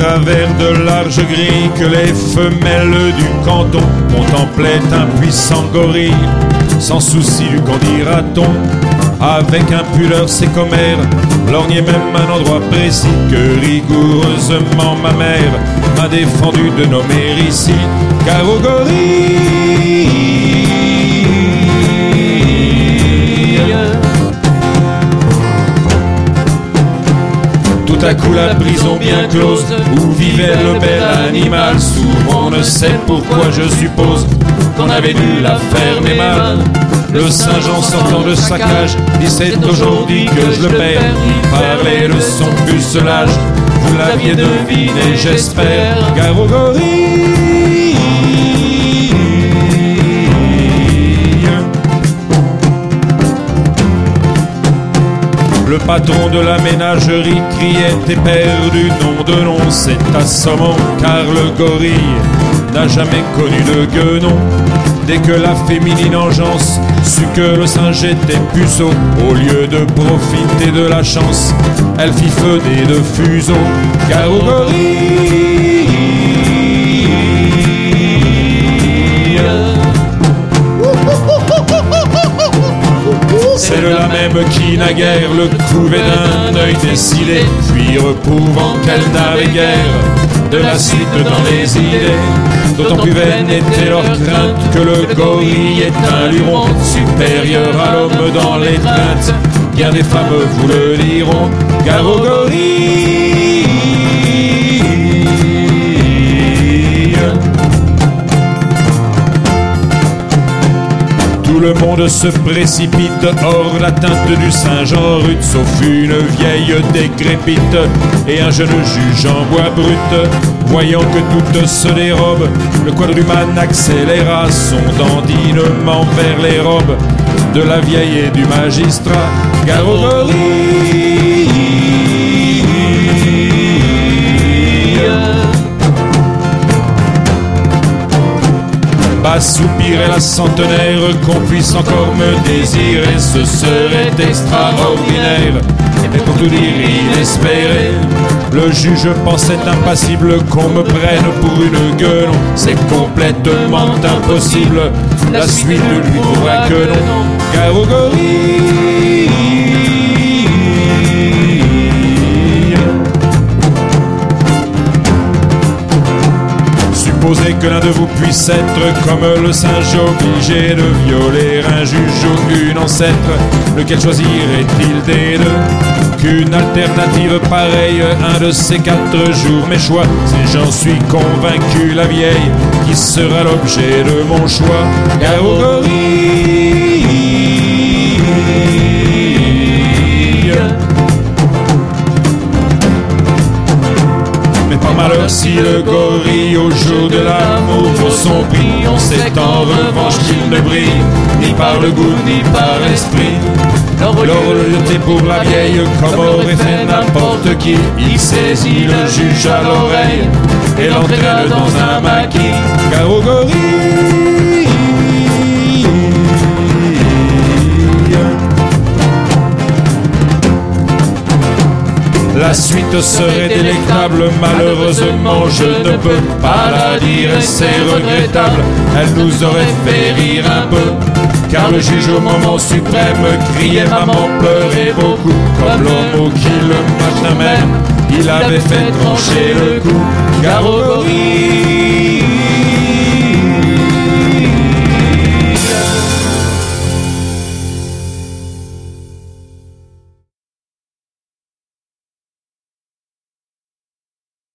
travers de larges grilles que les femelles du canton contemplaient un puissant gorille. Sans souci du qu'en dira-t-on, avec un pulleur c'est commère, lorgnait même un endroit précis que rigoureusement ma mère m'a défendu de nommer ici, car au gorille tout à coup la prison bien close où vivait le bel animal. Souvent on ne sait pourquoi, je suppose qu'on avait dû la fermer mal. Le Saint-Jean sortant de sa cage dit c'est aujourd'hui que je le perds. Il parlait de son pucelage, vous l'aviez deviné j'espère, car au gorille le patron de la ménagerie criait éperdu nom de nom, c'est assommant car le gorille n'a jamais connu de guenon. Dès que la féminine engeance sut que le singe était puceau, au lieu de profiter de la chance, elle fit feu des deux fuseaux, car au gorille celle-là même qui naguère le couvait d'un œil décidé, puis reprouvant qu'elle n'avait guère de la suite dans les idées. D'autant plus vaine était leur crainte que le gorille est un luron supérieur à l'homme dans l'étreinte. Bien des femmes vous le diront, car au gorille tout le monde se précipite hors l'atteinte du Saint-Jean rude, sauf une vieille décrépite et un jeune juge en bois brut. Voyant que toutes se dérobent, le quadrumane accéléra son dandinement vers les robes de la vieille et du magistrat, car au gorille bas soupirait la centenaire, qu'on puisse encore me désirer, ce serait extraordinaire, mais pour tout dire inespéré. Le juge pensait impassible qu'on me prenne pour une gueulon, c'est complètement impossible, la suite ne lui pourra que non, car au gorille supposez que l'un de vous puisse être comme le singe obligé de violer un juge ou une ancêtre, lequel choisirait-il des deux? Qu'une alternative pareille, un de ces 4 jours, mes choix, si j'en suis convaincu, la vieille qui sera l'objet de mon choix, car au gorille par malheur si le gorille au jour de l'amour vaut son prix, on sait en revanche qu'il ne brille ni par le goût ni par l'esprit. L'horloge pour la vieille comme aurait fait n'importe qui, il saisit le juge à l'oreille et l'entraîne dans un maquis, car au gorille la suite serait délectable, malheureusement je ne peux pas la dire, c'est regrettable, elle nous aurait fait rire un peu, car le juge au moment suprême criait maman, pleurait beaucoup, comme l'homme qui le matin même, il avait fait trancher le coup, car au gorille